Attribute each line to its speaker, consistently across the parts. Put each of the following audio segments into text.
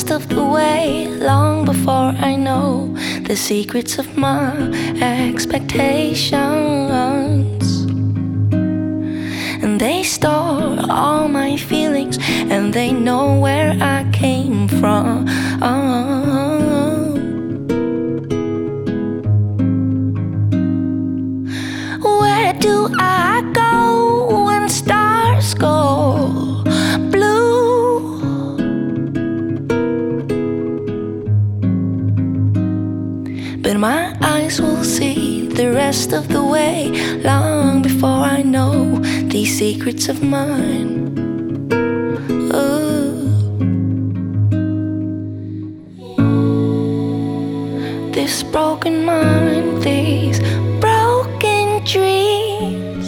Speaker 1: rest of the way, long before I know the secrets of my expectations. And they store all my feelings, and they know where I came from. Where do I go when stars go blue? But my eyes will see the rest of the way, long before I know these secrets of mine. This broken mind, these broken dreams.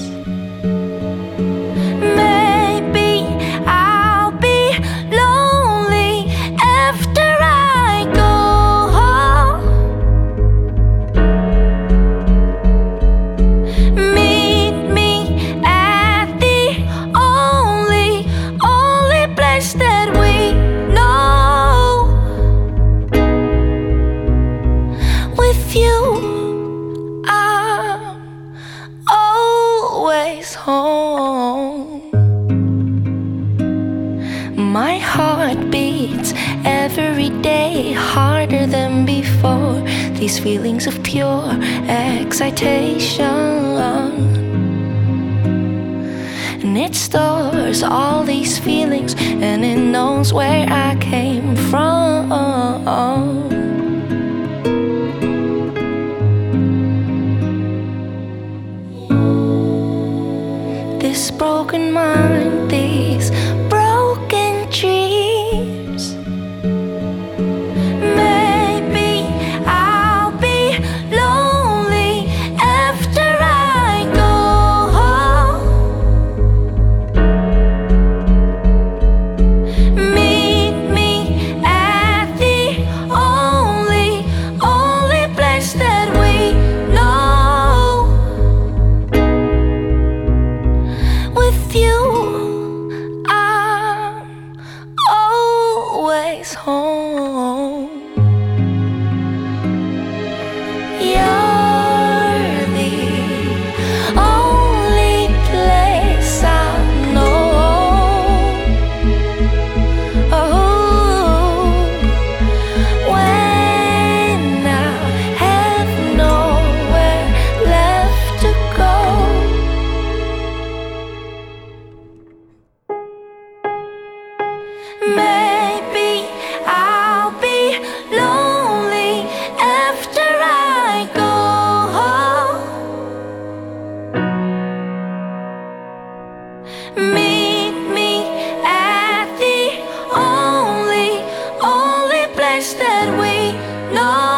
Speaker 1: Maybe I'll be lonely after I go home. Meet me at the only place that we know. With you, I'm always home. My heart beats every day harder than before. These feelings of pure excitation, and it stores all these feelings, and it knows where I came from. This broken mind, these broken dreams. Maybe I'll be lonely after I go home. Meet me at the only place that we know. With you, I'm always home. You're the only place I know. Oh, when I have nowhere left to go. Maybe I'll be lonely after I go home. Meet me at the only place that we know.